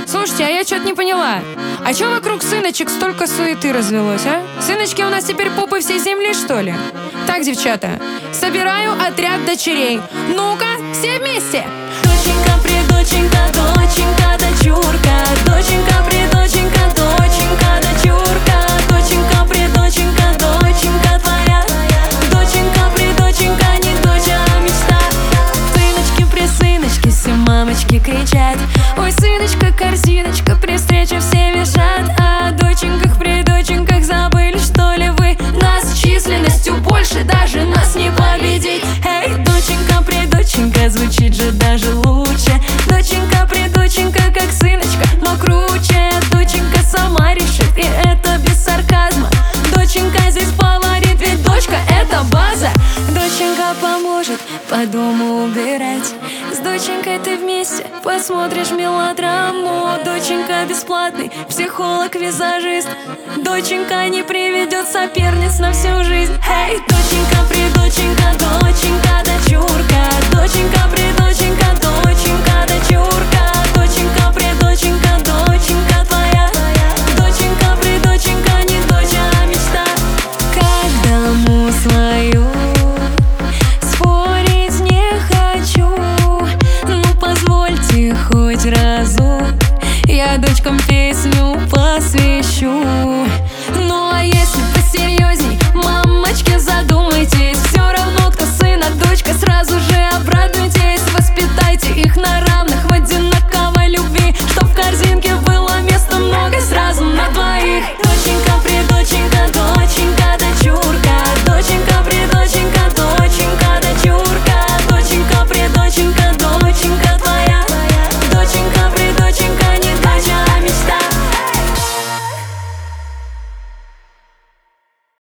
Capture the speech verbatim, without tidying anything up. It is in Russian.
Слушайте, а я что-то не поняла. А чё вокруг сыночек столько суеты развелось, а? Сыночки у нас теперь попы всей земли, что ли? Так, девчата, собираю отряд дочерей. Ну-ка, все вместе! Доченька, предоченька, доченька, дочурка. Доченька, предоченька, доченька, дочурка. Доченька, предоченька, доченька твоя. Доченька, предоченька, не дочь, а мечта. Сыночки, присыночки, все мамочки кричат: ой, сыночка, корзиночка, при встрече все визжат. О доченьках, предоченьках забыли, что ли вы? Нас численностью больше, даже нас не победить. Эй, доченька, предоченька, звучит же даже лучше. Доченька, предоченька, как сыночка, но круче. Доченька сама решит, и это без сарказма. Доченька здесь фаворит, ведь дочка — это база. Доченька поможет по дому убирать. С доченькой ты вместе посмотришь мелодраму. Доченька бесплатный психолог-визажист. Доченька не приведет соперниц на всю жизнь. Эй, доченька, предоченька, доченька, дочурка. Доченька, предоченька, доченька, дочурка. Доченька, предоченька, доченька твоя. Доченька, предоченька, не дочь, а мечта. Как дому свою спорить не хочу. Ну позвольте хоть разок, я дочкам песню посвящу.